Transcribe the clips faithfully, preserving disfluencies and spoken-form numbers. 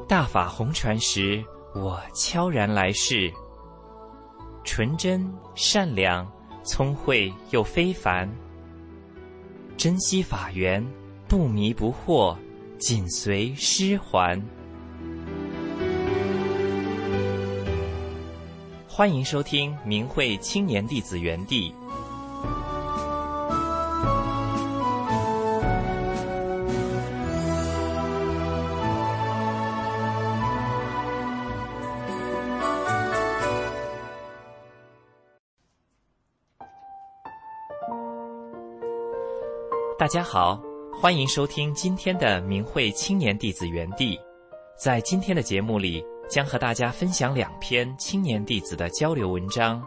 大法红传时，我悄然来世，纯真善良，聪慧又非凡，珍惜法缘，不迷不惑，紧随师还。欢迎收听明慧青年弟子园地。大家好，欢迎收听今天的明慧青年弟子园地。在今天的节目里，将和大家分享两篇青年弟子的交流文章。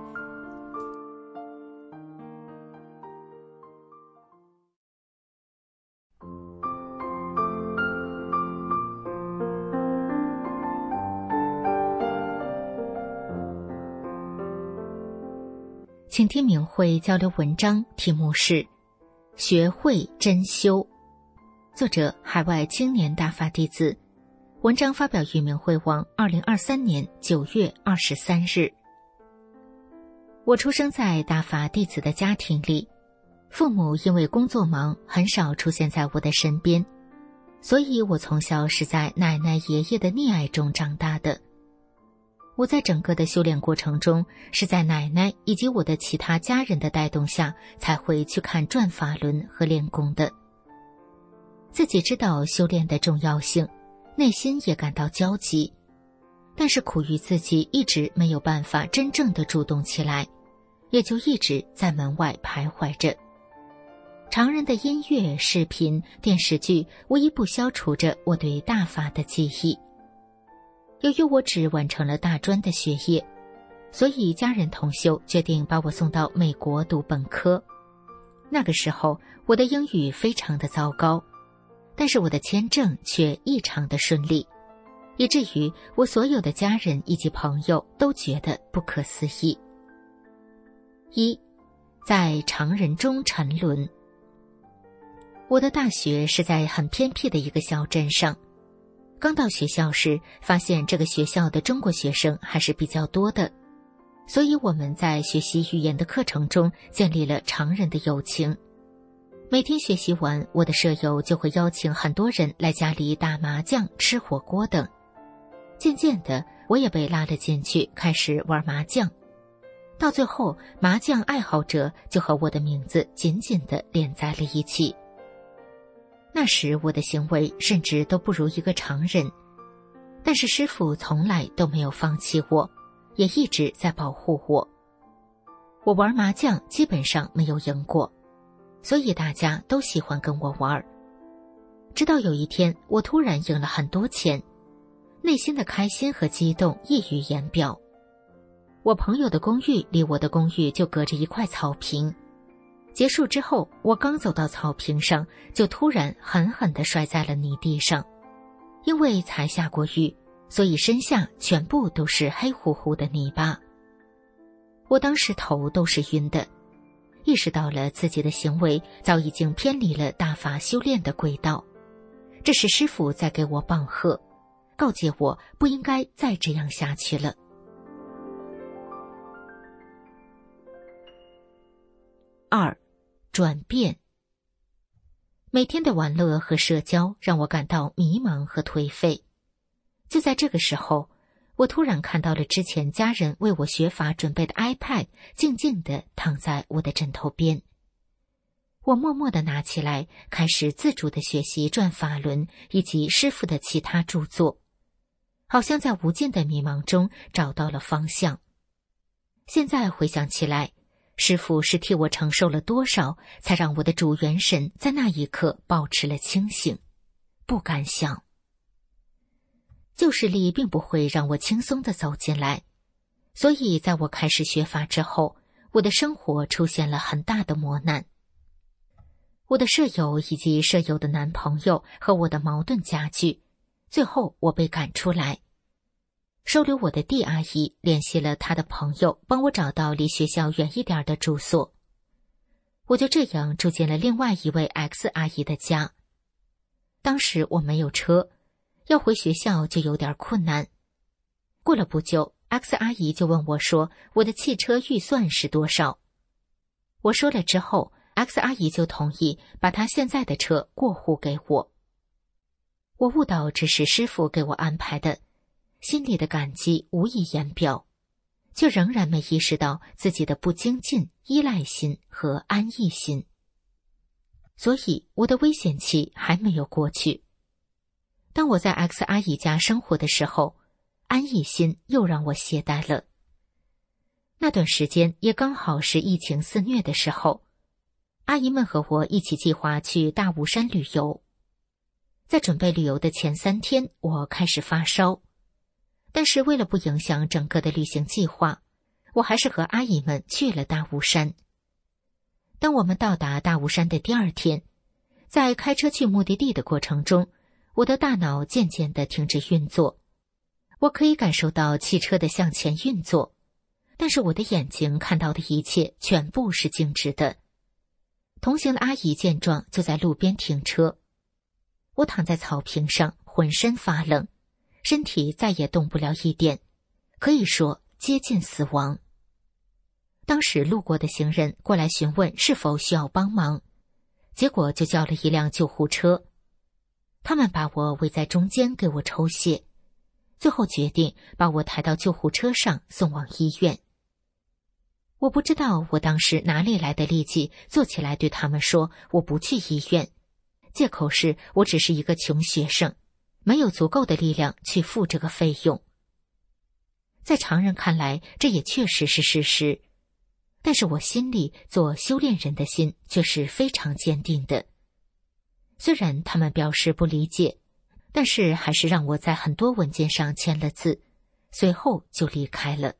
请听明慧交流文章，题目是学会真修，作者海外青年大法弟子。文章发表于明慧网二零二三年九月二十三日。我出生在大法弟子的家庭里，父母因为工作忙，很少出现在我的身边，所以我从小是在奶奶爷爷的溺爱中长大的。我在整个的修炼过程中，是在奶奶以及我的其他家人的带动下，才会去看转法轮和练功的。自己知道修炼的重要性，内心也感到焦急，但是苦于自己一直没有办法真正的主动起来，也就一直在门外徘徊着。常人的音乐、视频、电视剧无一不消除着我对大法的记忆。由于我只完成了大专的学业，所以家人同修决定把我送到美国读本科。那个时候我的英语非常的糟糕，但是我的签证却异常的顺利，以至于我所有的家人以及朋友都觉得不可思议。一，在常人中沉沦。我的大学是在很偏僻的一个小镇上，刚到学校时，发现这个学校的中国学生还是比较多的，所以我们在学习语言的课程中建立了常人的友情。每天学习完，我的舍友就会邀请很多人来家里打麻将、吃火锅等。渐渐的，我也被拉了进去，开始玩麻将。到最后，麻将爱好者就和我的名字紧紧地连在了一起。那时我的行为甚至都不如一个常人，但是师父从来都没有放弃我，也一直在保护我。我玩麻将基本上没有赢过，所以大家都喜欢跟我玩。直到有一天，我突然赢了很多钱，内心的开心和激动溢于言表。我朋友的公寓离我的公寓就隔着一块草坪，结束之后，我刚走到草坪上，就突然狠狠地摔在了泥地上。因为才下过雨，所以身下全部都是黑乎乎的泥巴。我当时头都是晕的，意识到了自己的行为早已经偏离了大法修炼的轨道。这是师父在给我棒喝，告诫我不应该再这样下去了。二，转变。每天的玩乐和社交让我感到迷茫和颓废。就在这个时候，我突然看到了之前家人为我学法准备的 iPad 静静地躺在我的枕头边。我默默地拿起来，开始自主地学习转法轮以及师父的其他著作，好像在无尽的迷茫中找到了方向。现在回想起来，师父是替我承受了多少，才让我的主元神在那一刻保持了清醒。不敢想。旧势力并不会让我轻松地走进来，所以在我开始学法之后，我的生活出现了很大的磨难。我的舍友以及舍友的男朋友和我的矛盾加剧，最后我被赶出来。收留我的 D 阿姨联系了她的朋友，帮我找到离学校远一点的住所。我就这样住进了另外一位 X 阿姨的家。当时我没有车， 要回学校就有点困难。过了不久， X 阿姨就问我说，我的汽车预算是多少？我说了之后， X 阿姨就同意把她现在的车过户给我。我悟到这是师父给我安排的，心里的感激无以言表，却仍然没意识到自己的不精进、依赖心和安逸心。所以我的危险期还没有过去。当我在 X 阿姨家生活的时候，安逸心又让我懈怠了。那段时间也刚好是疫情肆虐的时候，阿姨们和我一起计划去大雾山旅游。在准备旅游的前三天，我开始发烧，但是为了不影响整个的旅行计划，我还是和阿姨们去了大雾山。当我们到达大雾山的第二天，在开车去目的地的过程中，我的大脑渐渐地停止运作。我可以感受到汽车的向前运作，但是我的眼睛看到的一切全部是静止的。同行的阿姨见状就在路边停车。我躺在草坪上，浑身发冷，身体再也动不了一点，可以说接近死亡。当时路过的行人过来询问是否需要帮忙，结果就叫了一辆救护车。他们把我围在中间给我抽血，最后决定把我抬到救护车上送往医院。我不知道我当时哪里来的力气坐起来对他们说我不去医院，借口是我只是一个穷学生，没有足够的力量去付这个费用。在常人看来，这也确实是事实，但是我心里做修炼人的心却是非常坚定的。虽然他们表示不理解，但是还是让我在很多文件上签了字，随后就离开了。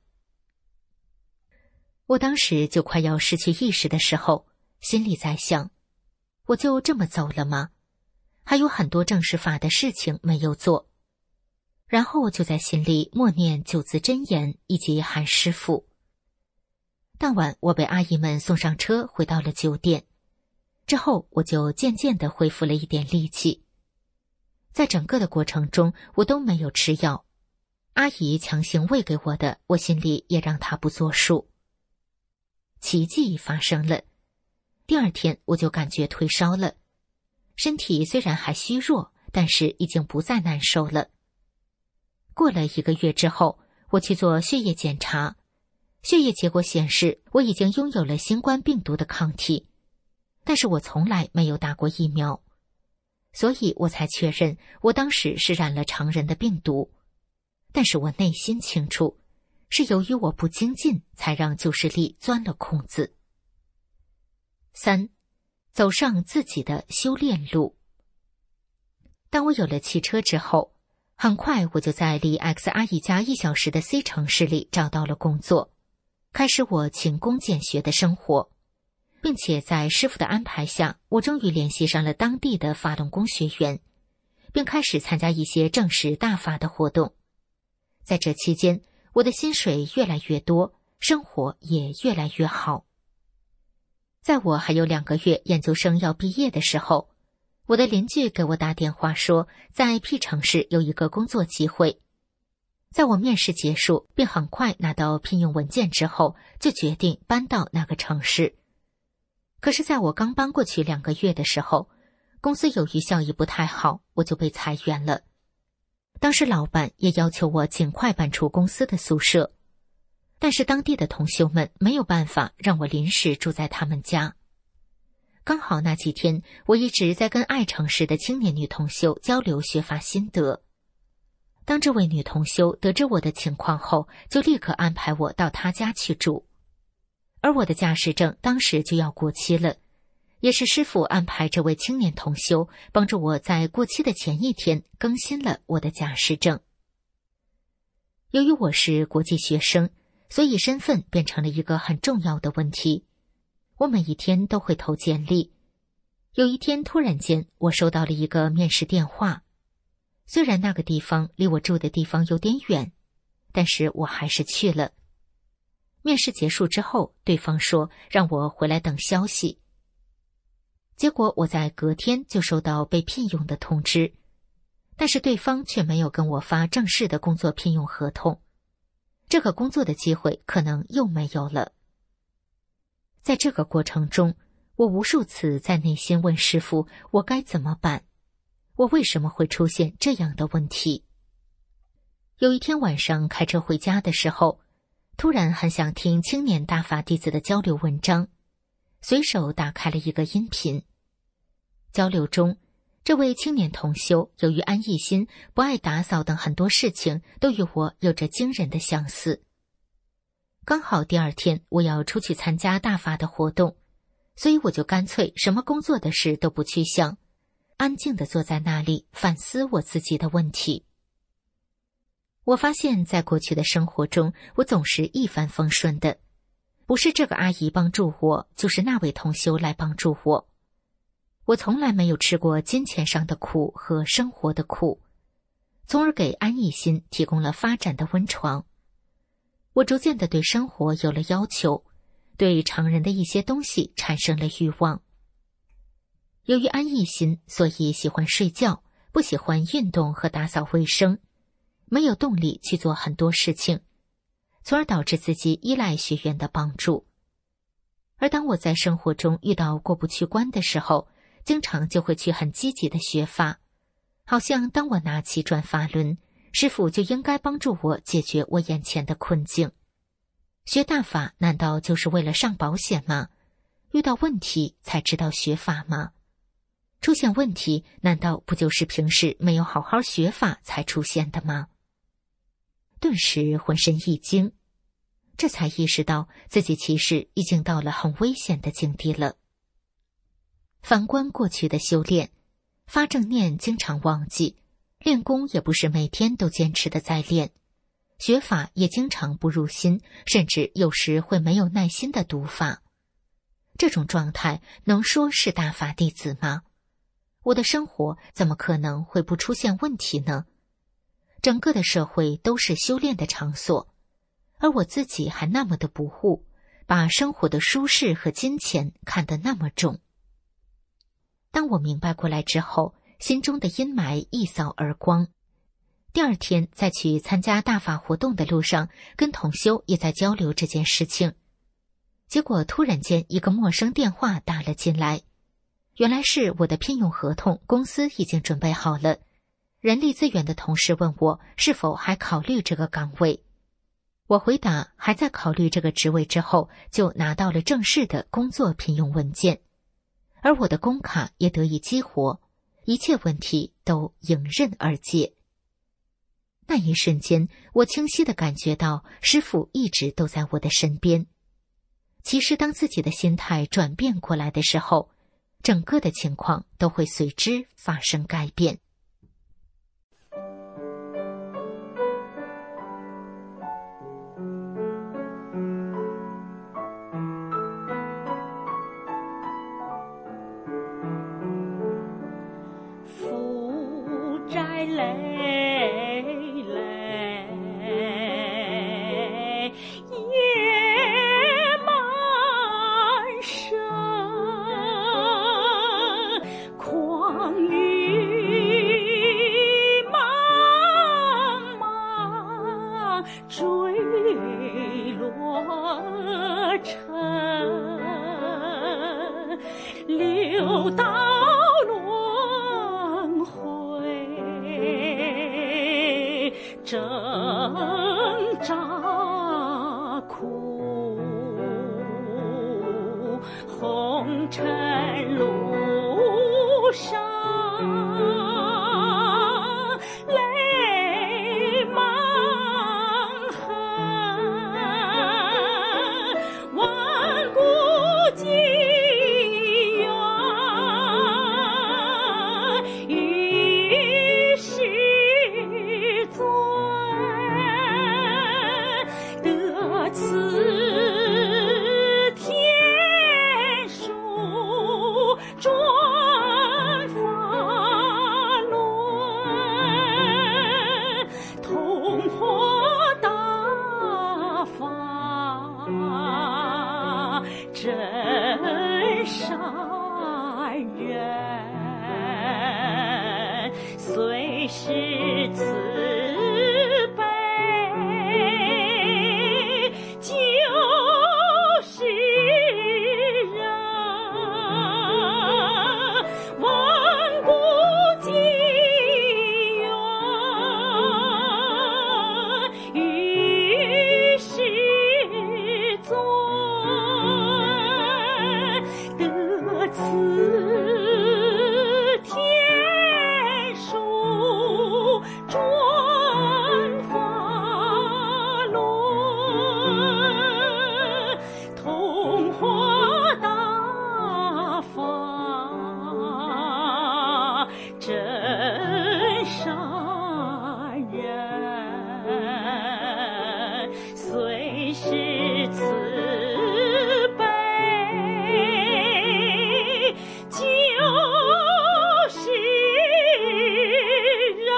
我当时就快要失去意识的时候，心里在想，我就这么走了吗？还有很多正式法的事情没有做。然后就在心里默念九字真言以及喊师父。当晚我被阿姨们送上车回到了酒店，之后我就渐渐地恢复了一点力气。在整个的过程中我都没有吃药，阿姨强行喂给我的，我心里也让她不作数。奇迹发生了，第二天我就感觉退烧了，身体虽然还虚弱，但是已经不再难受了。过了一个月之后，我去做血液检查，血液结果显示我已经拥有了新冠病毒的抗体，但是我从来没有打过疫苗，所以我才确认我当时是染了常人的病毒。但是我内心清楚，是由于我不精进，才让旧势力钻了空子。三，走上自己的修炼路。当我有了汽车之后，很快我就在离 X 阿姨家一小时的 C 城市里找到了工作，开始我勤工俭学的生活，并且在师傅的安排下，我终于联系上了当地的法轮功学员，并开始参加一些正式大法的活动。在这期间，我的薪水越来越多，生活也越来越好。在我还有两个月研究生要毕业的时候，我的邻居给我打电话说，在 P 城市有一个工作机会。在我面试结束并很快拿到聘用文件之后，就决定搬到那个城市。可是在我刚搬过去两个月的时候，公司由于效益不太好，我就被裁员了。当时老板也要求我尽快搬出公司的宿舍，但是当地的同修们没有办法让我临时住在他们家。刚好那几天我一直在跟爱城市的青年女同修交流学法心得。当这位女同修得知我的情况后，就立刻安排我到她家去住。而我的驾驶证当时就要过期了，也是师父安排这位青年同修帮助我在过期的前一天更新了我的驾驶证。由于我是国际学生，所以身份变成了一个很重要的问题。我每一天都会投简历。有一天突然间我收到了一个面试电话，虽然那个地方离我住的地方有点远，但是我还是去了。面试结束之后，对方说让我回来等消息。结果我在隔天就收到被聘用的通知， 但是对方却没有跟我发正式的工作聘用合同，这个工作的机会可能又没有了。在这个过程中，我无数次在内心问师父，我该怎么办？我为什么会出现这样的问题？有一天晚上开车回家的时候，突然很想听青年大法弟子的交流文章，随手打开了一个音频。交流中，这位青年同修由于安逸心、不爱打扫等很多事情都与我有着惊人的相似。刚好第二天我要出去参加大法的活动，所以我就干脆什么工作的事都不去想，安静地坐在那里反思我自己的问题。我发现在过去的生活中，我总是一帆风顺的，不是这个阿姨帮助我，就是那位同修来帮助我。我从来没有吃过金钱上的苦和生活的苦，从而给安逸心提供了发展的温床。我逐渐地对生活有了要求，对常人的一些东西产生了欲望。由于安逸心，所以喜欢睡觉，不喜欢运动和打扫卫生，没有动力去做很多事情，从而导致自己依赖学员的帮助。而当我在生活中遇到过不去关的时候，经常就会去很积极的学法，好像当我拿起转法轮，师父就应该帮助我解决我眼前的困境。学大法难道就是为了上保险吗？遇到问题才知道学法吗？出现问题难道不就是平时没有好好学法才出现的吗？顿时浑身一惊，这才意识到自己其实已经到了很危险的境地了。反观过去的修炼，发正念经常忘记，练功也不是每天都坚持的在练，学法也经常不入心，甚至有时会没有耐心的读法。这种状态能说是大法弟子吗？我的生活怎么可能会不出现问题呢？整个的社会都是修炼的场所，而我自己还那么的不护，把生活的舒适和金钱看得那么重。当我明白过来之后，心中的阴霾一扫而光。第二天在去参加大法活动的路上，跟同修也在交流这件事情。结果突然间一个陌生电话打了进来，原来是我的聘用合同，公司已经准备好了。人力资源的同事问我是否还考虑这个岗位。我回答还在考虑这个职位之后，就拿到了正式的工作聘用文件。而我的工卡也得以激活，一切问题都迎刃而解。那一瞬间，我清晰地感觉到师父一直都在我的身边。其实当自己的心态转变过来的时候，整个的情况都会随之发生改变。 随时得此天书转法轮，同化大法真善人，虽是慈悲，就是人。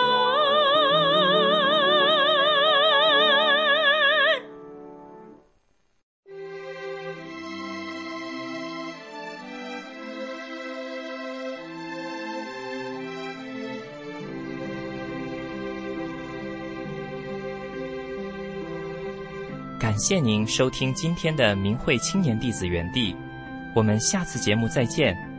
感谢您收听今天的明慧青年弟子园地，我们下次节目再见。